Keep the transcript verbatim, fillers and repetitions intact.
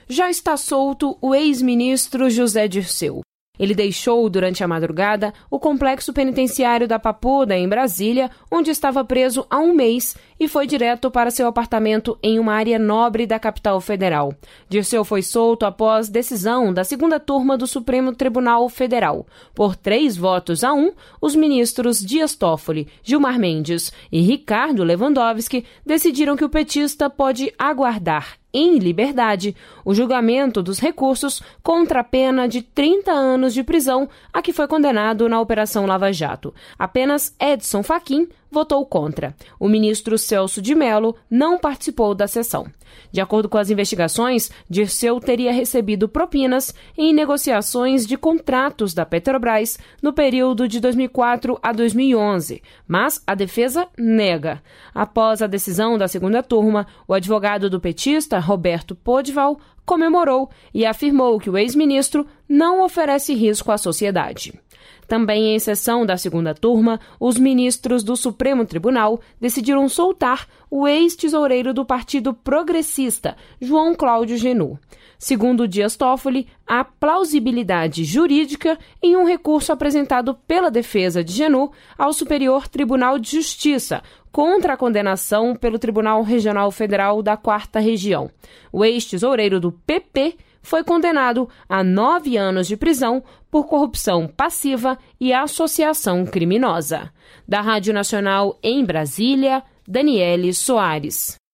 já está solto o ex-ministro José Dirceu. Ele deixou, durante a madrugada, o complexo penitenciário da Papuda, em Brasília, onde estava preso há um mês, e foi direto para seu apartamento em uma área nobre da capital federal. Dirceu foi solto após decisão da segunda turma do Supremo Tribunal Federal. Por três votos a um, os ministros Dias Toffoli, Gilmar Mendes e Ricardo Lewandowski decidiram que o petista pode aguardar em liberdade o julgamento dos recursos contra a pena de trinta anos de prisão a que foi condenado na Operação Lava Jato. Apenas Edson Fachin votou contra. O ministro Celso de Mello não participou da sessão. De acordo com as investigações, Dirceu teria recebido propinas em negociações de contratos da Petrobras no período de dois mil e quatro a dois mil e onze, mas a defesa nega. Após a decisão da segunda turma, o advogado do petista, Roberto Podival, comemorou e afirmou que o ex-ministro não oferece risco à sociedade. Também em sessão da segunda turma, os ministros do Supremo Tribunal decidiram soltar o ex-tesoureiro do Partido Progressista, João Cláudio Genot. Segundo Dias Toffoli, há plausibilidade jurídica em um recurso apresentado pela defesa de Genot ao Superior Tribunal de Justiça contra a condenação pelo Tribunal Regional Federal da Quarta Região. O ex-tesoureiro do P P foi condenado a nove anos de prisão por corrupção passiva e associação criminosa. Da Rádio Nacional em Brasília, Daniele Soares.